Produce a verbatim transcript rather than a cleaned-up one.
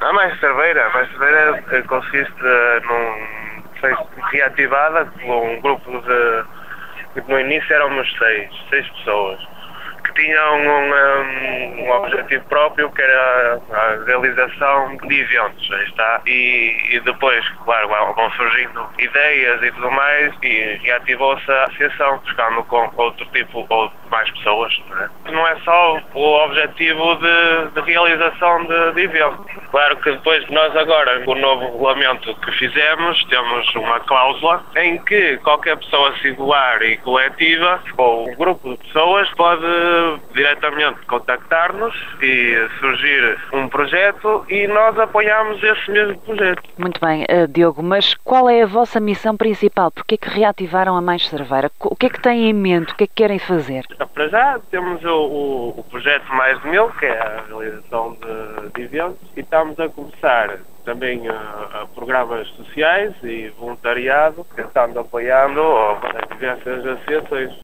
A Mais Cerveira, a Mais Cerveira eh, consiste eh, num foi reativada por um grupo de, no início éramos seis, seis pessoas, que tinham um, um, um objetivo próprio, que era a realização de eventos, aí está, e, e depois, claro, vão surgindo ideias e tudo mais, e reativou-se a associação, buscando com outro tipo, ou mais pessoas, não é? Não é só o objetivo de, de realização de, de eventos. Claro que depois nós agora, com o novo regulamento que fizemos, temos uma cláusula em que qualquer pessoa singular e coletiva, ou um grupo de pessoas, pode diretamente contactar-nos e surgir um projeto e nós apoiamos esse mesmo projeto. Muito bem, uh, Diogo, mas qual é a vossa missão principal? Porquê é que reativaram a Mais Cerveira? O que é que têm em mente? O que é que querem fazer? Para já temos o, o, o projeto Mais de Mil, que é a realização de, de eventos, e estamos a começar também a, a programas sociais e voluntariado, tentando apoiando as diversas associações.